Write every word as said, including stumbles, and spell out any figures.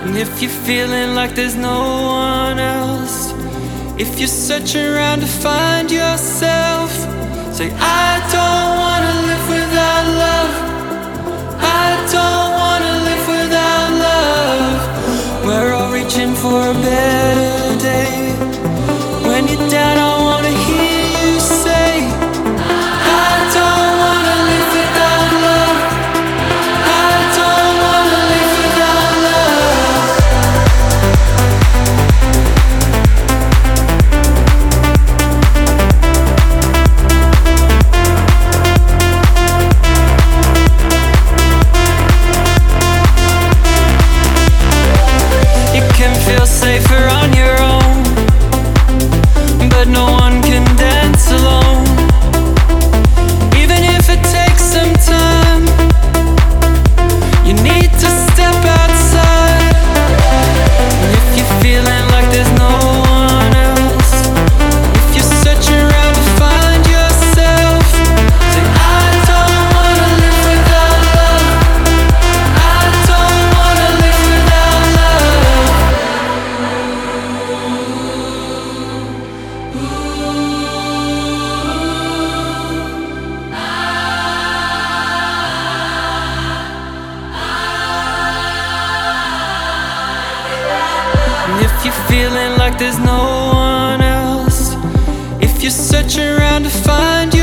And if you're feeling like there's no one else, if you're searching around to find yourself, say, I don't wanna live without love. I don't wanna live without love. We're all reaching for a better day. When you're down, I wanna hear you say, I don't wanna live without love. I don't wanna live without love. You can feel safer on your own, but no one can dance alone. Even if it takes some time, you need to step outside. And if you're feeling like there's no one else, if you're searching around to find yourself, say, I don't wanna live without love. I don't wanna live without love. And if you're feeling like there's no one else, if you're searching around to find